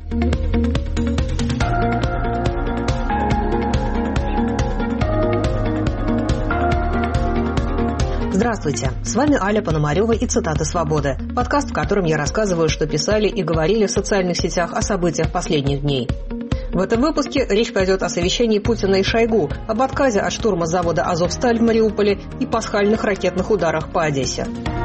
Здравствуйте, с вами Аля Пономарева и «Цитаты свободы», подкаст, в котором я рассказываю, что писали и говорили в социальных сетях о событиях последних дней. В этом выпуске речь пойдет о совещании Путина и Шойгу, об отказе от штурма завода «Азовсталь» в Мариуполе и пасхальных ракетных ударах по Одессе.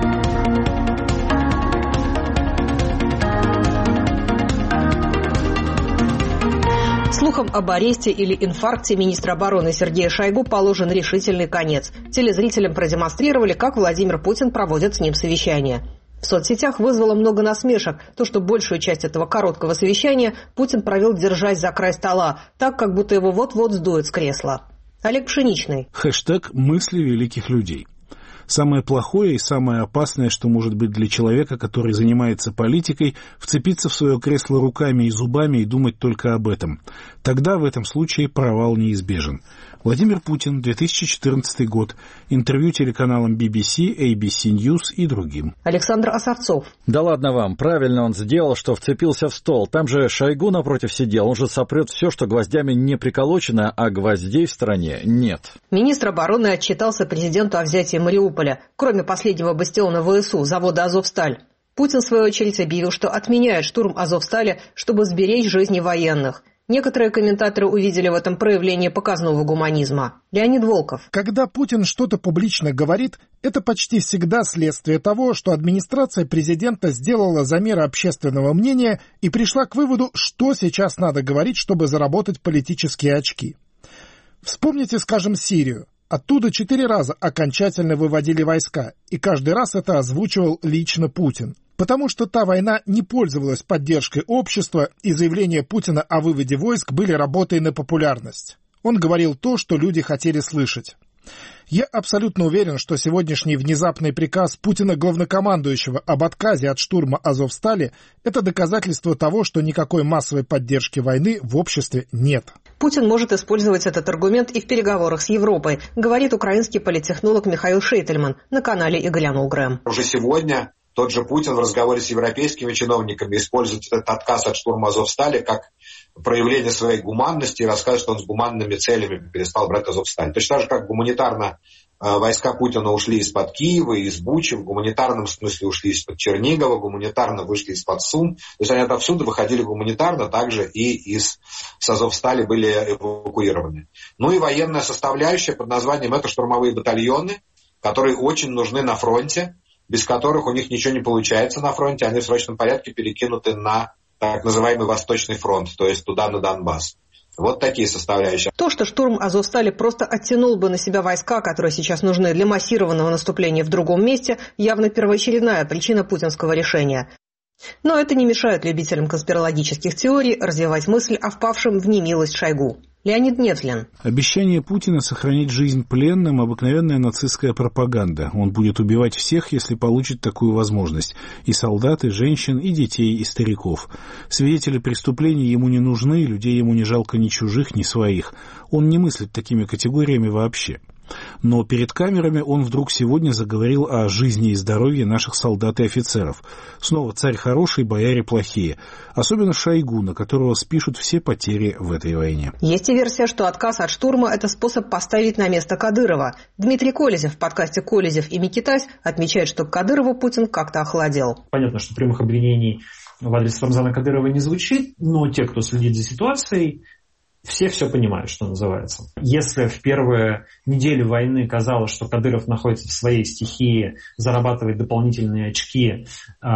Слухам об аресте или инфаркте министра обороны Сергея Шойгу положен решительный конец. Телезрителям продемонстрировали, как Владимир Путин проводит с ним совещание. В соцсетях вызвало много насмешек то, что большую часть этого короткого совещания Путин провел, держась за край стола, так, как будто его вот-вот сдует с кресла. Олег Пшеничный. Хэштег «Мысли великих людей». Самое плохое и самое опасное, что может быть для человека, который занимается политикой, вцепиться в свое кресло руками и зубами и думать только об этом. Тогда в этом случае провал неизбежен. Владимир Путин, 2014 год. Интервью телеканалам BBC, ABC News и другим. Александр Осовцов. Да ладно вам, правильно он сделал, что вцепился в стол. Там же Шойгу напротив сидел, он же сопрет все, что гвоздями не приколочено, а гвоздей в стране нет. Министр обороны отчитался президенту о взятии Мариуполя, кроме последнего бастиона ВСУ, завода «Азовсталь». Путин, в свою очередь, объявил, что отменяет штурм «Азовстали», чтобы сберечь жизни военных. Некоторые комментаторы увидели в этом проявление показного гуманизма. Леонид Волков. Когда Путин что-то публично говорит, это почти всегда следствие того, что администрация президента сделала замеры общественного мнения и пришла к выводу, что сейчас надо говорить, чтобы заработать политические очки. Вспомните, скажем, Сирию. Оттуда 4 раза окончательно выводили войска, и каждый раз это озвучивал лично Путин. Потому что та война не пользовалась поддержкой общества, и заявления Путина о выводе войск были работой на популярность. Он говорил то, что люди хотели слышать. Я абсолютно уверен, что сегодняшний внезапный приказ Путина главнокомандующего об отказе от штурма Азовстали – это доказательство того, что никакой массовой поддержки войны в обществе нет. Путин может использовать этот аргумент и в переговорах с Европой, говорит украинский политтехнолог Михаил Шейтельман на канале «И глянул Грэм». Уже сегодня тот же Путин в разговоре с европейскими чиновниками использует этот отказ от штурма Азовстали как проявление своей гуманности и рассказывает, что он с гуманными целями перестал брать Азовсталь. Точно так же, как гуманитарно войска Путина ушли из-под Киева, из Бучи, в гуманитарном смысле ушли из-под Чернигова, гуманитарно вышли из-под Сум. То есть они отовсюду выходили гуманитарно, также и из Азовстали были эвакуированы. Ну и военная составляющая под названием это штурмовые батальоны, которые очень нужны на фронте, без которых у них ничего не получается на фронте, они в срочном порядке перекинуты на так называемый Восточный фронт, то есть туда, на Донбасс. Вот такие составляющие. То, что штурм Азовстали просто оттянул бы на себя войска, которые сейчас нужны для массированного наступления в другом месте, явно первоочередная причина путинского решения. Но это не мешает любителям конспирологических теорий развивать мысль о впавшем в немилость Шойгу. Леонид Невзлин. Обещание Путина сохранить жизнь пленным – обыкновенная нацистская пропаганда. Он будет убивать всех, если получит такую возможность. И солдат, и женщин, и детей, и стариков. Свидетели преступлений ему не нужны, людей ему не жалко ни чужих, ни своих. Он не мыслит такими категориями вообще. Но перед камерами он вдруг сегодня заговорил о жизни и здоровье наших солдат и офицеров. Снова царь хороший, бояре плохие. Особенно Шойгу, на которого спишут все потери в этой войне. Есть и версия, что отказ от штурма – это способ поставить на место Кадырова. Дмитрий Колезев в подкасте «Колезев и Микитась» отмечает, что к Кадырову Путин как-то охладел. Понятно, что прямых обвинений в адрес Рамзана Кадырова не звучит, но те, кто следит за ситуацией, все понимают, что называется. Если в первые недели войны казалось, что Кадыров находится в своей стихии, зарабатывает дополнительные очки,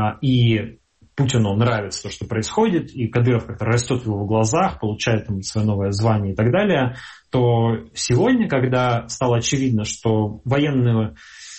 и Путину нравится то, что происходит, и Кадыров как-то растет в его глазах, получает там свое новое звание и так далее, то сегодня, когда стало очевидно, что военные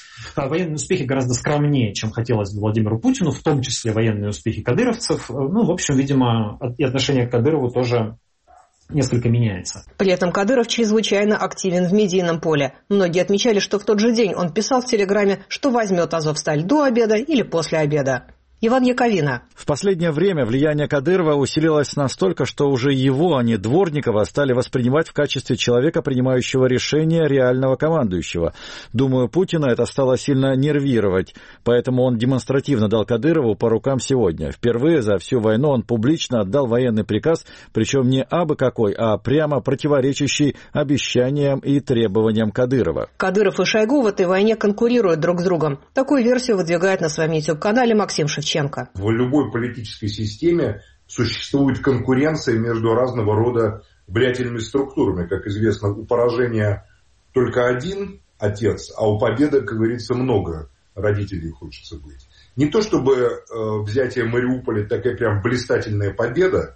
успехи гораздо скромнее, чем хотелось бы Владимиру Путину, в том числе военные успехи кадыровцев, в общем, видимо, и отношение к Кадырову тоже несколько меняется. При этом Кадыров чрезвычайно активен в медийном поле. Многие отмечали, что в тот же день он писал в Телеграме, что возьмет Азовсталь до обеда или после обеда. Иван Яковина. В последнее время влияние Кадырова усилилось настолько, что уже его, а не Дворникова, стали воспринимать в качестве человека, принимающего решения, реального командующего. Думаю, Путина это стало сильно нервировать, поэтому он демонстративно дал Кадырову по рукам сегодня. Впервые за всю войну он публично отдал военный приказ, причем не абы какой, а прямо противоречащий обещаниям и требованиям Кадырова. Кадыров и Шойгу в этой войне конкурируют друг с другом. Такую версию выдвигает на своем YouTube-канале Максим Шевченко. В любой политической системе существует конкуренция между разного рода влиятельными структурами. Как известно, у поражения только один отец, а у победы, как говорится, много родителей хочется быть. Не то чтобы взятие Мариуполя такая прям блистательная победа,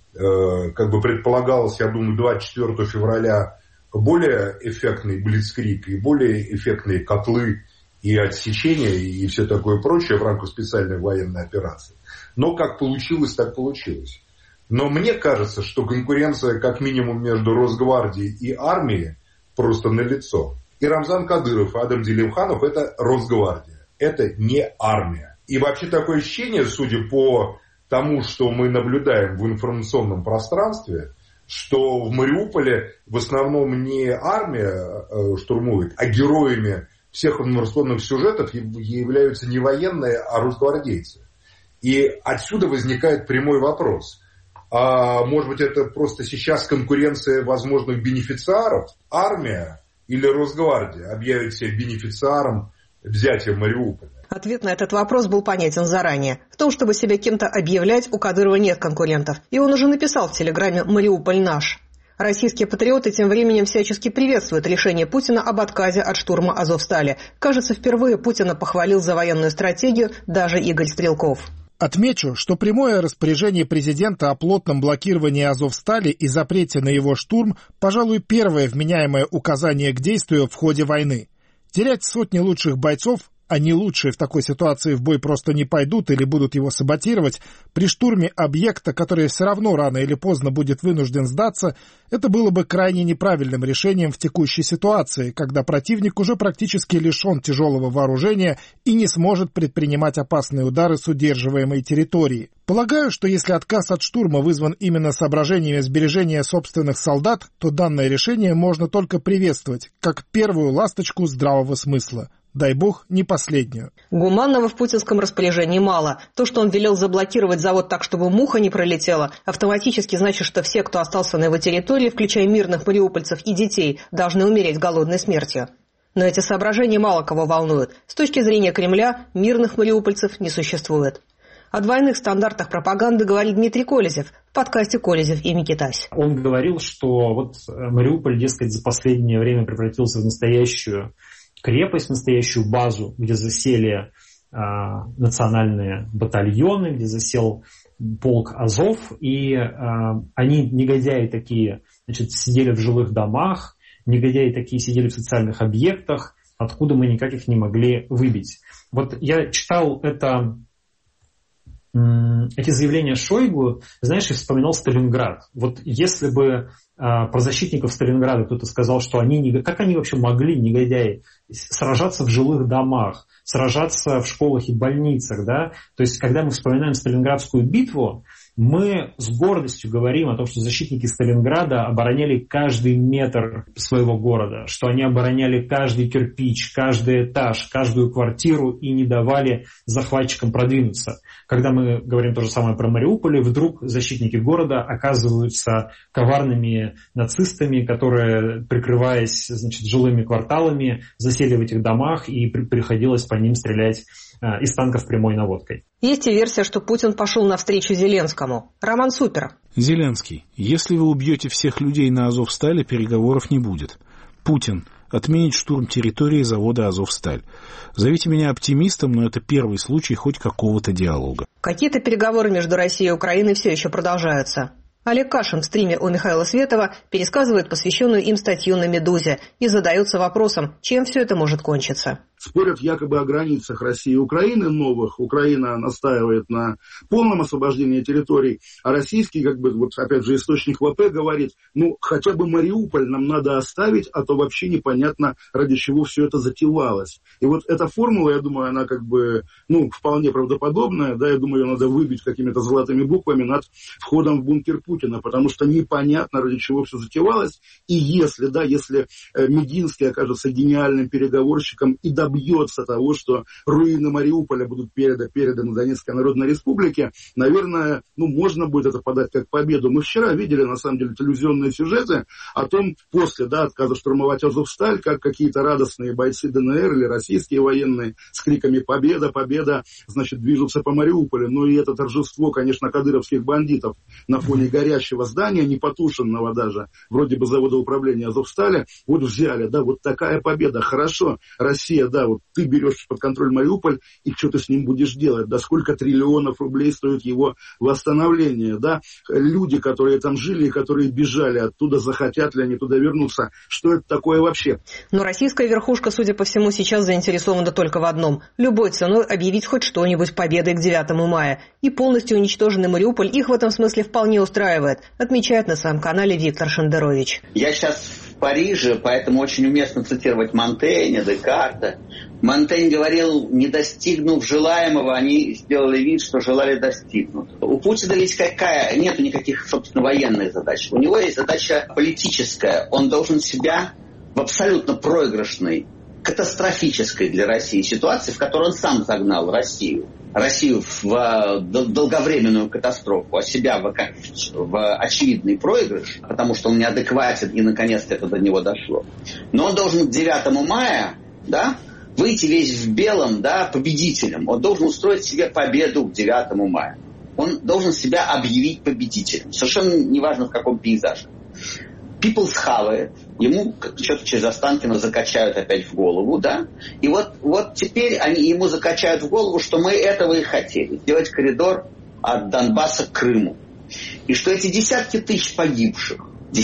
как бы предполагалось, я думаю, 24 февраля более эффектный блицкриг и более эффектные котлы и отсечения, и все такое прочее в рамках специальной военной операции. Но как получилось, так получилось. Но мне кажется, что конкуренция как минимум между Росгвардией и армией просто налицо. И Рамзан Кадыров, и Адам Зелимханов – это Росгвардия, это не армия. И вообще такое ощущение, судя по тому, что мы наблюдаем в информационном пространстве, что в Мариуполе в основном не армия штурмует, а героями всех информационных сюжетов являются не военные, а росгвардейцы. И отсюда возникает прямой вопрос. А может быть, это просто сейчас конкуренция возможных бенефициаров? Армия или Росгвардия объявит себя бенефициаром взятия Мариуполя? Ответ на этот вопрос был понятен заранее. В том, чтобы себя кем-то объявлять, у Кадырова нет конкурентов. И он уже написал в Телеграме «Мариуполь наш». Российские патриоты тем временем всячески приветствуют решение Путина об отказе от штурма Азовстали. Кажется, впервые Путина похвалил за военную стратегию даже Игорь Стрелков. Отмечу, что прямое распоряжение президента о плотном блокировании Азовстали и запрете на его штурм, пожалуй, первое вменяемое указание к действию в ходе войны. Терять сотни лучших бойцов, они лучшие в такой ситуации в бой просто не пойдут или будут его саботировать, при штурме объекта, который все равно рано или поздно будет вынужден сдаться, это было бы крайне неправильным решением в текущей ситуации, когда противник уже практически лишен тяжелого вооружения и не сможет предпринимать опасные удары с удерживаемой территории. Полагаю, что если отказ от штурма вызван именно соображениями сбережения собственных солдат, то данное решение можно только приветствовать, как первую ласточку здравого смысла. Дай бог, не последнюю. Гуманного в путинском распоряжении мало. То, что он велел заблокировать завод так, чтобы муха не пролетела, автоматически значит, что все, кто остался на его территории, включая мирных мариупольцев и детей, должны умереть голодной смертью. Но эти соображения мало кого волнуют. С точки зрения Кремля, мирных мариупольцев не существует. О двойных стандартах пропаганды говорит Дмитрий Колезев в подкасте «Колезев и Микитась». Он говорил, что вот Мариуполь, дескать, за последнее время превратился в настоящую крепость, настоящую базу, где засели национальные батальоны, где засел полк Азов, и они, негодяи такие, значит, сидели в жилых домах, негодяи такие сидели в социальных объектах, откуда мы никак их не могли выбить. Вот я читал эти заявления Шойгу, знаешь, и вспоминал Сталинград. Вот если бы про защитников Сталинграда кто-то сказал, что как они вообще могли, негодяи, сражаться в жилых домах, сражаться в школах и больницах, да? То есть, когда мы вспоминаем Сталинградскую битву, мы с гордостью говорим о том, что защитники Сталинграда обороняли каждый метр своего города, что они обороняли каждый кирпич, каждый этаж, каждую квартиру и не давали захватчикам продвинуться. Когда мы говорим то же самое про Мариуполь, вдруг защитники города оказываются коварными нацистами, которые, прикрываясь, значит, жилыми кварталами, засели в этих домах, и приходилось по ним стрелять из танков прямой наводкой. Есть и версия, что Путин пошел навстречу Зеленскому. Роман Супер. Зеленский, если вы убьете всех людей на Азовстале, переговоров не будет. Путин, отменить штурм территории завода «Азовсталь». Зовите меня оптимистом, но это первый случай хоть какого-то диалога. Какие-то переговоры между Россией и Украиной все еще продолжаются. Олег Кашин в стриме у Михаила Светова пересказывает посвященную им статью на «Медузе» и задается вопросом, чем все это может кончиться. спорят якобы о границах России и Украины новых. Украина настаивает на полном освобождении территорий, а российский, как бы, вот опять же, источник ВП говорит, ну, хотя бы Мариуполь нам надо оставить, а то вообще непонятно, ради чего все это затевалось. И вот эта формула, я думаю, она как бы, ну, вполне правдоподобная, да, я думаю, ее надо выбить какими-то золотыми буквами над входом в бункер Путина, потому что непонятно, ради чего все затевалось, и если Мединский окажется гениальным переговорщиком и добьется того, что руины Мариуполя будут переданы Донецкой Народной Республике, наверное, ну, можно будет это подать как победу. Мы вчера видели, на самом деле, телевизионные сюжеты о том, после, да, отказа штурмовать Азовсталь, как какие-то радостные бойцы ДНР или российские военные с криками «Победа! Победа!», значит, движутся по Мариуполю. Ну и это торжество, конечно, кадыровских бандитов на фоне горящего здания, непотушенного даже, вроде бы завода управления Азовсталя, вот взяли, да, вот такая победа. Хорошо, Россия, да, вот ты берешь под контроль Мариуполь, и что ты с ним будешь делать? Да, сколько триллионов рублей стоит его восстановление, да? Люди, которые там жили и которые бежали оттуда, захотят ли они туда вернуться? Что это такое вообще? Но российская верхушка, судя по всему, сейчас заинтересована только в одном – любой ценой объявить хоть что-нибудь победой к 9 мая. И полностью уничтоженный Мариуполь их в этом смысле вполне устраивает, отмечает на своем канале Виктор Шендерович. Я сейчас в Париже, поэтому очень уместно цитировать Монтэня, Декарта. Монтень говорил, не достигнув желаемого, они сделали вид, что желали достигнуть. У Путина ведь нету никаких, собственно, военных задач. У него есть задача политическая. Он должен себя в абсолютно проигрышной, катастрофической для России ситуации, в которой он сам загнал Россию в долговременную катастрофу, а себя в очевидный проигрыш, потому что он неадекватен, и наконец-то это до него дошло. Но он должен к 9 мая, да, выйти весь в белом, да, победителем. Он должен устроить себе победу к 9 мая. Он должен себя объявить победителем. Совершенно неважно, в каком пейзаже. People схавает, ему что-то через Останкино закачают опять в голову, да, и вот теперь они ему закачают в голову, что мы этого и хотели, сделать коридор от Донбасса к Крыму. И что эти десятки тысяч погибших,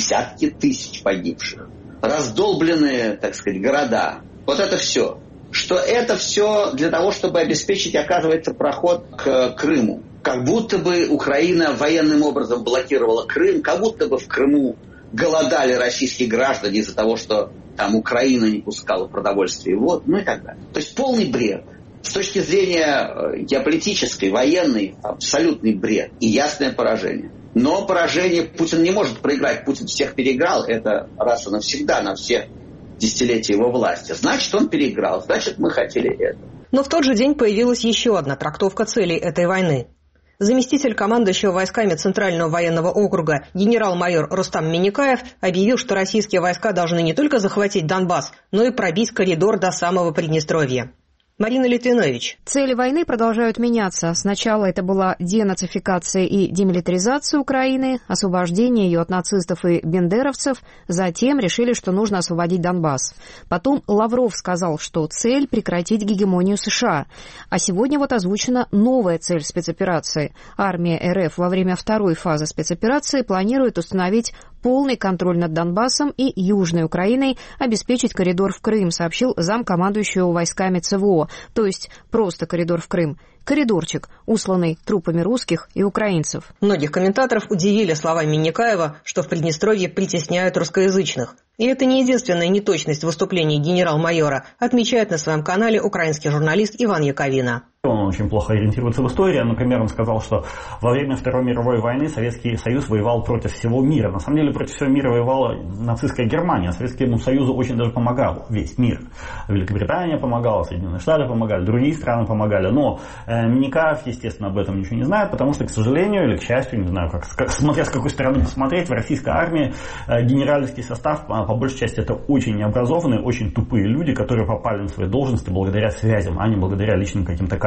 раздолбленные, так сказать, города, вот это все, что это все для того, чтобы обеспечить, оказывается, проход к Крыму. Как будто бы Украина военным образом блокировала Крым, как будто бы в Крыму голодали российские граждане из-за того, что там Украина не пускала продовольствие, вот, ну и так далее. То есть полный бред. С точки зрения геополитической, военной, абсолютный бред и ясное поражение. Но поражение Путин не может проиграть. Путин всех переиграл, это раз и навсегда, на все десятилетия его власти. Значит, он переиграл, значит, мы хотели это. Но в тот же день появилась еще одна трактовка целей этой войны. Заместитель командующего войсками Центрального военного округа генерал-майор Рустам Миннекаев объявил, что российские войска должны не только захватить Донбасс, но и пробить коридор до самого Приднестровья. Марина Литвинович. Цели войны продолжают меняться. Сначала это была денацификация и демилитаризация Украины, освобождение ее от нацистов и бендеровцев. Затем решили, что нужно освободить Донбасс. Потом Лавров сказал, что цель – прекратить гегемонию США. А сегодня вот озвучена новая цель спецоперации. Армия РФ во время второй фазы спецоперации планирует установить полный контроль над Донбассом и Южной Украиной, обеспечить коридор в Крым, сообщил замкомандующего войсками ЦВО. То есть просто коридор в Крым. Коридорчик, усланный трупами русских и украинцев. Многих комментаторов удивили слова Миннекаева, что в Приднестровье притесняют русскоязычных. И это не единственная неточность выступлений генерал-майора, отмечает на своем канале украинский журналист Иван Яковина. Он очень плохо ориентируется в истории. Например, он сказал, что во время Второй мировой войны Советский Союз воевал против всего мира. На самом деле против всего мира воевала нацистская Германия. Советскому Союзу очень даже помогал весь мир. Великобритания помогала, Соединенные Штаты помогали, другие страны помогали. Но Миннекаев, естественно, об этом ничего не знает, потому что, к сожалению или к счастью, не знаю, смотря с какой стороны посмотреть, в российской армии генеральский состав, по большей части, это очень необразованные, очень тупые люди, которые попали на свои должности благодаря связям, а не благодаря личным каким-то качествам.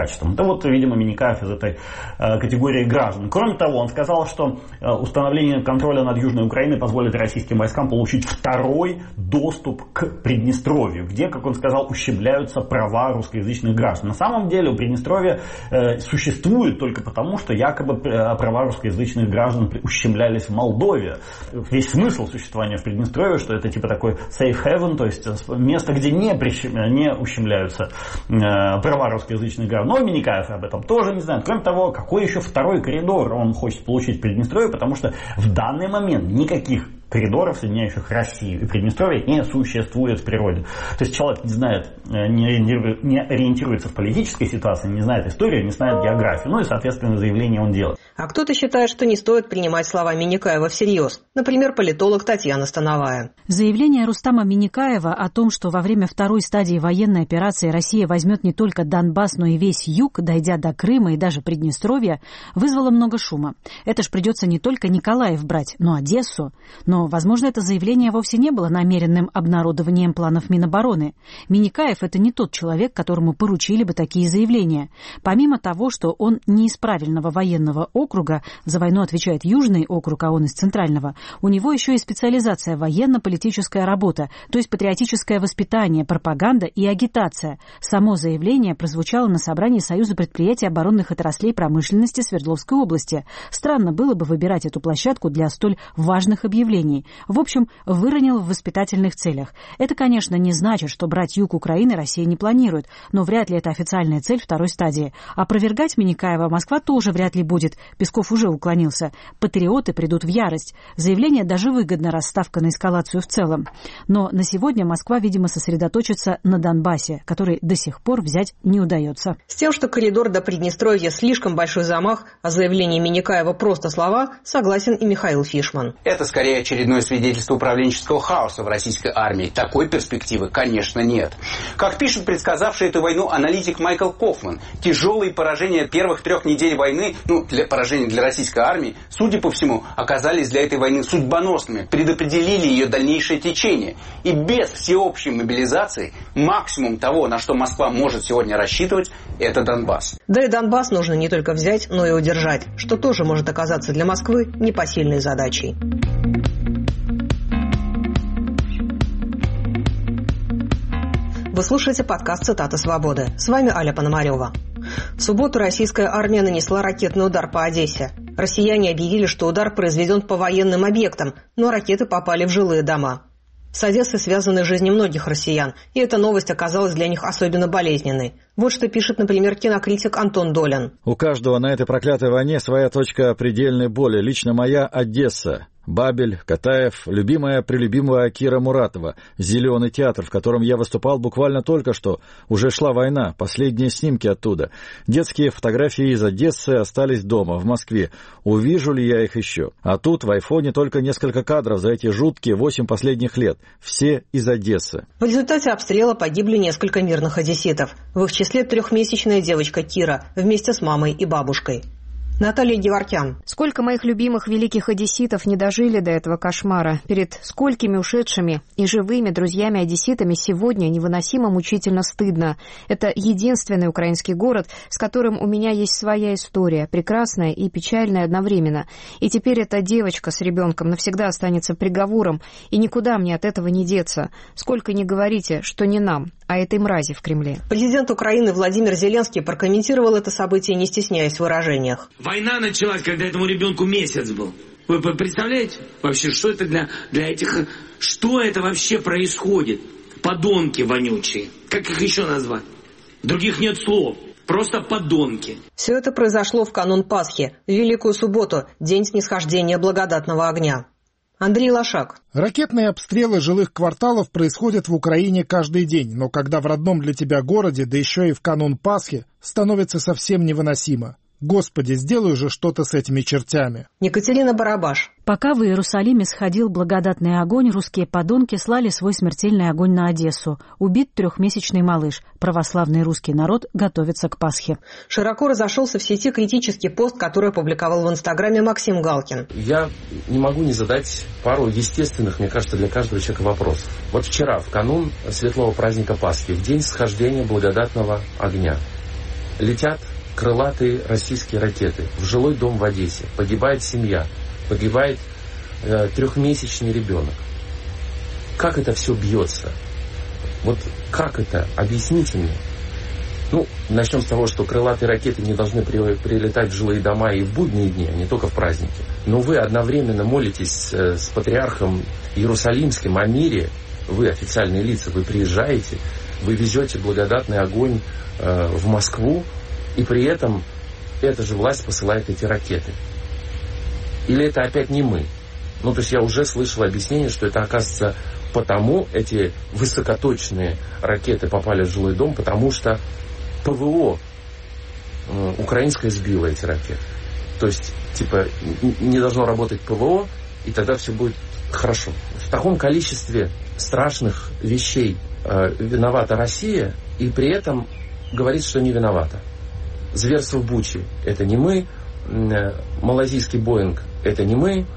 качеством. Это вот, видимо, Минникаев из этой категории граждан. Кроме того, он сказал, что установление контроля над Южной Украиной позволит российским войскам получить второй доступ к Приднестровью, где, как он сказал, ущемляются права русскоязычных граждан. На самом деле у Приднестровья существует только потому, что якобы права русскоязычных граждан ущемлялись в Молдове. Весь смысл существования в Приднестровье, что это типа такой safe haven, то есть место, где не ущемляются права русскоязычных граждан. Но Минникаев об этом тоже не знает. Кроме того, какой еще второй коридор он хочет получить в Приднестровье, потому что в данный момент никаких коридоров, соединяющих Россию и Приднестровье, не существует в природе. То есть человек не знает, не ориентируется в политической ситуации, не знает историю, не знает географию. Ну и, соответственно, заявление он делает. А кто-то считает, что не стоит принимать слова Минникаева всерьез. Например, политолог Татьяна Становая. Заявление Рустама Минникаева о том, что во время второй стадии военной операции Россия возьмет не только Донбасс, но и весь юг, дойдя до Крыма и даже Приднестровья, вызвало много шума. Это ж придется не только Николаев брать, но Одессу. Но, возможно, это заявление вовсе не было намеренным обнародованием планов Минобороны. Минникаев – это не тот человек, которому поручили бы такие заявления. Помимо того, что он не из правильного военного округа, за войну отвечает Южный округ, а он из Центрального, у него еще и специализация военно-политическая работа, то есть патриотическое воспитание, пропаганда и агитация. Само заявление прозвучало на собрании Союза предприятий оборонных отраслей промышленности Свердловской области. Странно было бы выбирать эту площадку для столь важных объявлений. В общем, выронил в воспитательных целях. Это, конечно, не значит, что брать юг Украины Россия не планирует, но вряд ли это официальная цель второй стадии. Опровергать Минникаева Москва тоже вряд ли будет. Песков уже уклонился. Патриоты придут в ярость. Заявление даже выгодно, раз ставка на эскалацию в целом. Но на сегодня Москва, видимо, сосредоточится на Донбассе, который до сих пор взять не удается. С тем, что коридор до Приднестровья слишком большой замах, а заявление Минникаева просто слова, согласен и Михаил Фишман. Это скорее очередное свидетельство управленческого хаоса в российской армии. Такой перспективы, конечно, нет. Как пишет предсказавший эту войну аналитик Майкл Кофман, тяжелые поражения первых 3 недель войны, поражения для российской армии, судя по всему, оказались для этой войны судьбоносными, предопределили ее дальнейшее течение. И без всеобщей мобилизации максимум того, на что Москва может сегодня рассчитывать, это Донбасс. Да и Донбасс нужно не только взять, но и удержать, что тоже может оказаться для Москвы непосильной задачей. Вы слушаете подкаст «Цитата свободы». С вами Аля Пономарева. В субботу российская армия нанесла ракетный удар по Одессе. Россияне объявили, что удар произведен по военным объектам, но ракеты попали в жилые дома. С Одессой связаны жизни многих россиян, и эта новость оказалась для них особенно болезненной. Вот что пишет, например, кинокритик Антон Долин. У каждого на этой проклятой войне своя точка предельной боли. Лично моя Одесса. Бабель, Катаев, любимая-прелюбимая Кира Муратова, «Зеленый театр», в котором я выступал буквально только что. Уже шла война, последние снимки оттуда. Детские фотографии из Одессы остались дома, в Москве. Увижу ли я их еще? А тут в айфоне только несколько кадров за эти жуткие 8 последних лет. Все из Одессы. В результате обстрела погибли несколько мирных одесситов. В их числе 3-месячная девочка Кира вместе с мамой и бабушкой. Наталья Геворкян. Сколько моих любимых великих одесситов не дожили до этого кошмара. Перед сколькими ушедшими и живыми друзьями-одесситами сегодня невыносимо мучительно стыдно. Это единственный украинский город, с которым у меня есть своя история, прекрасная и печальная одновременно. И теперь эта девочка с ребенком навсегда останется приговором, и никуда мне от этого не деться. Сколько ни говорите, что не нам, а этой мрази в Кремле. Президент Украины Владимир Зеленский прокомментировал это событие, не стесняясь в выражениях. Война началась, когда этому ребенку месяц был. Вы представляете вообще, что это для этих... Что это вообще происходит? Подонки вонючие. Как их еще назвать? Других нет слов. Просто подонки. Все это произошло в канун Пасхи, в Великую Субботу, день снисхождения благодатного огня. Андрей Лошак. Ракетные обстрелы жилых кварталов происходят в Украине каждый день, но когда в родном для тебя городе, да еще и в канун Пасхи, становится совсем невыносимо. Господи, сделай же что-то с этими чертями. Екатерина Барабаш. Пока в Иерусалиме сходил благодатный огонь, русские подонки слали свой смертельный огонь на Одессу. Убит 3-месячный малыш. Православный русский народ готовится к Пасхе. Широко разошелся в сети критический пост, который опубликовал в Инстаграме Максим Галкин. Я не могу не задать пару естественных, мне кажется, для каждого человека вопросов. Вот вчера, в канун светлого праздника Пасхи, в день схождения благодатного огня, Летят крылатые российские ракеты в жилой дом в Одессе. Погибает семья, погибает 3-месячный ребенок. Как это все бьется? Вот как это? Объясните мне. Начнем с того, что крылатые ракеты не должны прилетать в жилые дома и в будние дни, а не только в праздники. Но вы одновременно молитесь с патриархом Иерусалимским о мире. Вы официальные лица, вы приезжаете, вы везете благодатный огонь в Москву, и при этом эта же власть посылает эти ракеты. Или это опять не мы? То есть я уже слышал объяснение, что это, оказывается, потому эти высокоточные ракеты попали в жилой дом, потому что ПВО украинское сбило эти ракеты. То есть, не должно работать ПВО, и тогда все будет хорошо. В таком количестве страшных вещей виновата Россия, и при этом говорит, что не виновата. Зверство в Буче – это не мы, малазийский Боинг – это не мы,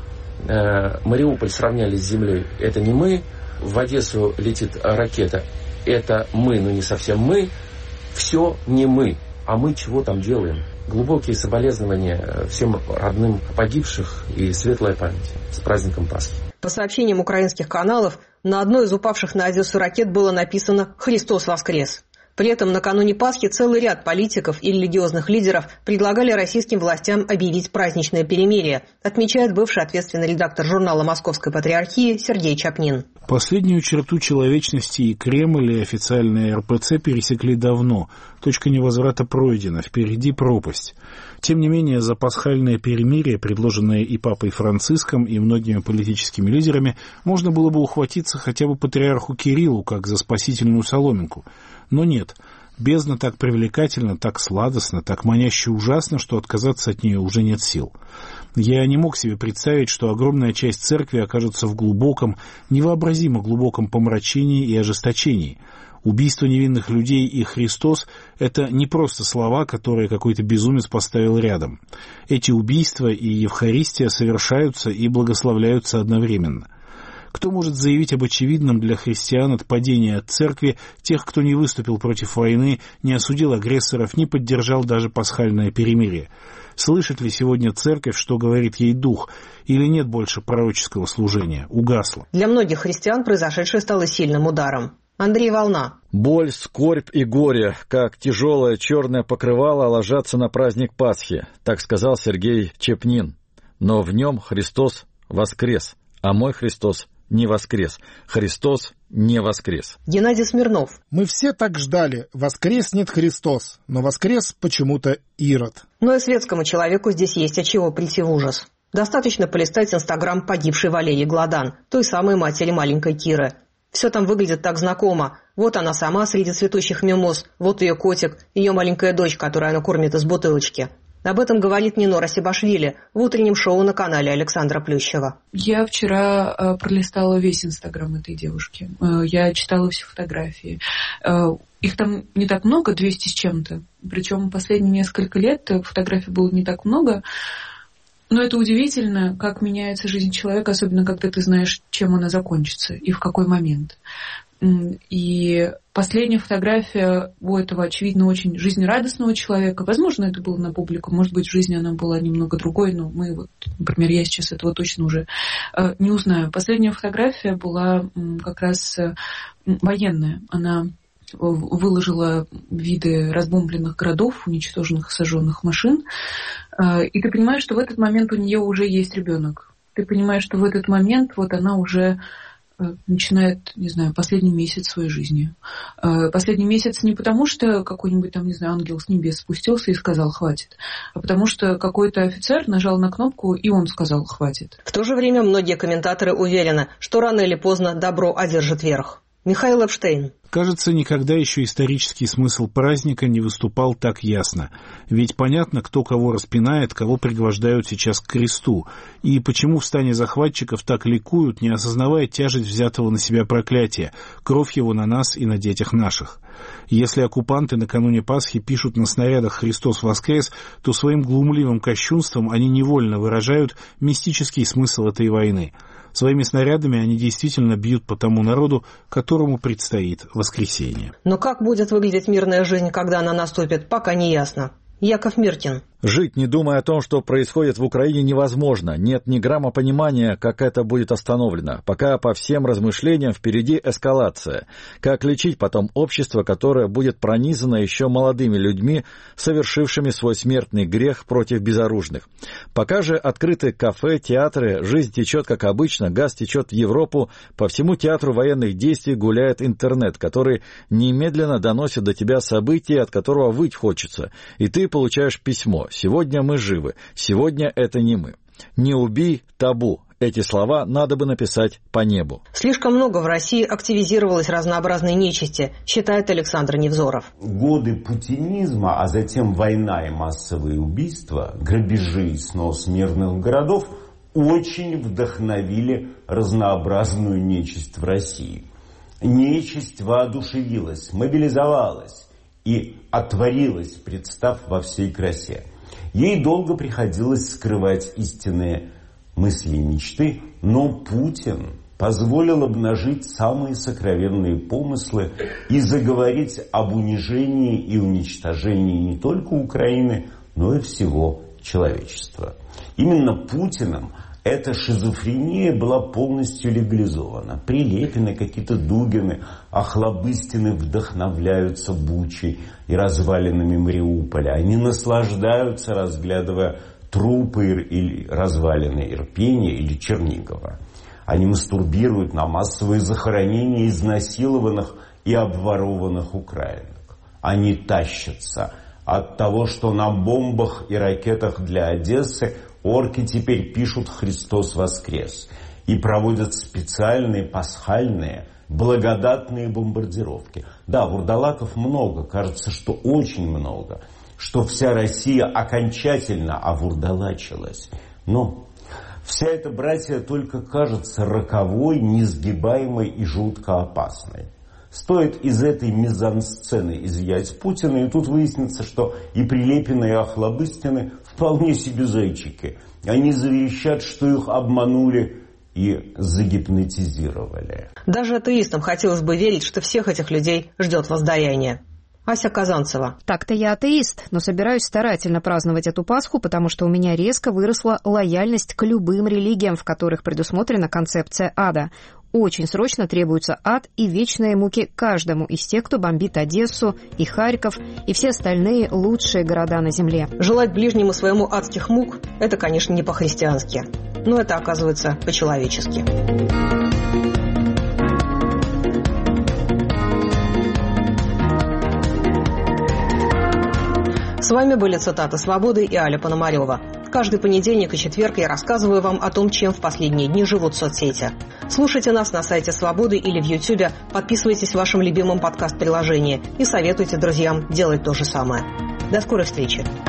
Мариуполь сравняли с землей – это не мы, в Одессу летит ракета – это мы, но не совсем мы. Все не мы, а мы чего там делаем? Глубокие соболезнования всем родным погибших и светлая память. С праздником Пасхи. По сообщениям украинских каналов, на одной из упавших на Одессу ракет было написано «Христос воскрес». При этом накануне Пасхи целый ряд политиков и религиозных лидеров предлагали российским властям объявить праздничное перемирие, отмечает бывший ответственный редактор журнала «Московской патриархии» Сергей Чапнин. Последнюю черту человечности и Кремль, и официальная РПЦ пересекли давно. Точка невозврата пройдена, впереди пропасть. Тем не менее, за пасхальное перемирие, предложенное и папой Франциском, и многими политическими лидерами, можно было бы ухватиться хотя бы патриарху Кириллу, как за спасительную соломинку. Но нет, бездна так привлекательна, так сладостна, так маняще ужасно, что отказаться от нее уже нет сил. Я не мог себе представить, что огромная часть церкви окажется в глубоком, невообразимо глубоком помрачении и ожесточении. Убийство невинных людей и Христос – это не просто слова, которые какой-то безумец поставил рядом. Эти убийства и Евхаристия совершаются и благословляются одновременно. Кто может заявить об очевидном для христиан отпадении от церкви тех, кто не выступил против войны, не осудил агрессоров, не поддержал даже пасхальное перемирие? Слышит ли сегодня церковь, что говорит ей дух, или нет больше пророческого служения? Угасло. Для многих христиан произошедшее стало сильным ударом. Андрей Волна. Боль, скорбь и горе, как тяжелое черное покрывало, ложатся на праздник Пасхи, так сказал Сергей Чапнин. Но в нем Христос воскрес, а мой Христос не воскрес. Христос не воскрес. Геннадий Смирнов. Мы все так ждали. Воскреснет Христос. Но воскрес почему-то Ирод. Но и светскому человеку здесь есть от чего прийти в ужас. Достаточно полистать инстаграм погибшей Валерии Гладан, той самой матери маленькой Киры. Все там выглядит так знакомо. Вот она сама среди цветущих мимоз, вот ее котик, ее маленькая дочь, которую она кормит из бутылочки. Об этом говорит Нино Расибашвили в утреннем шоу на канале Александра Плющева. Я вчера пролистала весь инстаграм этой девушки. Я читала все фотографии. Их там не так много, 200 с чем-то. Причем последние несколько лет фотографий было не так много. Но это удивительно, как меняется жизнь человека, особенно когда ты знаешь, чем она закончится и в какой момент. И последняя фотография у этого, очевидно, очень жизнерадостного человека. Возможно, это было на публику, может быть, в жизни она была немного другой, но мы, вот, например, я сейчас этого точно уже не узнаю. Последняя фотография была как раз военная. Она выложила виды разбомбленных городов, уничтоженных и сожженных машин. И ты понимаешь, что в этот момент у нее уже есть ребенок. Ты понимаешь, что в этот момент вот она уже начинает, не знаю, последний месяц своей жизни. Последний месяц не потому, что какой-нибудь там, не знаю, ангел с небес спустился и сказал «хватит», а потому что какой-то офицер нажал на кнопку, и он сказал «хватит». В то же время многие комментаторы уверены, что рано или поздно добро одержит верх. Михаил Эпштейн. Кажется, никогда еще исторический смысл праздника не выступал так ясно. Ведь понятно, кто кого распинает, кого пригвождают сейчас к кресту, и почему в стане захватчиков так ликуют, не осознавая тяжесть взятого на себя проклятия, кровь его на нас и на детях наших. Если оккупанты накануне Пасхи пишут на снарядах «Христос воскрес», то своим глумливым кощунством они невольно выражают мистический смысл этой войны. Своими снарядами они действительно бьют по тому народу, которому предстоит воскресенье. Но как будет выглядеть мирная жизнь, когда она наступит, пока не ясно. Яков Миртин. Жить, не думая о том, что происходит в Украине, невозможно. Нет ни грамма понимания, как это будет остановлено. Пока по всем размышлениям впереди эскалация. Как лечить потом общество, которое будет пронизано еще молодыми людьми, совершившими свой смертный грех против безоружных. Пока же открыты кафе, театры, жизнь течет как обычно, газ течет в Европу, по всему театру военных действий гуляет интернет, который немедленно доносит до тебя события, от которого выть хочется. И ты получаешь письмо. «Сегодня мы живы. Сегодня это не мы». «Не убий» — табу. Эти слова надо бы написать по небу. Слишком много в России активизировалось разнообразной нечисти, считает Александр Невзоров. Годы путинизма, а затем война и массовые убийства, грабежи и снос мирных городов очень вдохновили разнообразную нечисть в России. Нечисть воодушевилась, мобилизовалась и отворилась, представ во всей красе. Ей долго приходилось скрывать истинные мысли и мечты, но Путин позволил обнажить самые сокровенные помыслы и заговорить об унижении и уничтожении не только Украины, но и всего человечества. Именно Путиным эта шизофрения была полностью легализована. Прилепины, какие-то Дугины, Охлобыстины вдохновляются Бучей и развалинами Мариуполя. Они наслаждаются, разглядывая трупы или развалины Ирпения или Чернигова. Они мастурбируют на массовые захоронения изнасилованных и обворованных украинок. Они тащатся от того, что на бомбах и ракетах для Одессы орки теперь пишут «Христос воскрес» и проводят специальные пасхальные благодатные бомбардировки. Да, вурдалаков много, кажется, что очень много, что вся Россия окончательно овурдалачилась. Но вся эта братья только кажется роковой, несгибаемой и жутко опасной. Стоит из этой мизансцены изъять Путина, и тут выяснится, что и Прилепины, и Охлобыстины вполне себе зайчики. Они заверещат, что их обманули и загипнотизировали. Даже атеистам хотелось бы верить, что всех этих людей ждет воздаяние. Ася Казанцева. Так-то я атеист, но собираюсь старательно праздновать эту Пасху, потому что у меня резко выросла лояльность к любым религиям, в которых предусмотрена концепция ада. Очень срочно требуется ад и вечные муки каждому из тех, кто бомбит Одессу и Харьков и все остальные лучшие города на земле. Желать ближнему своему адских мук – это, конечно, не по-христиански, но это, оказывается, по-человечески. С вами были цитаты «Свободы» и Аля Пономарева. Каждый понедельник и четверг я рассказываю вам о том, чем в последние дни живут соцсети. Слушайте нас на сайте «Свободы» или в Ютьюбе, подписывайтесь в вашем любимом подкаст-приложении и советуйте друзьям делать то же самое. До скорой встречи!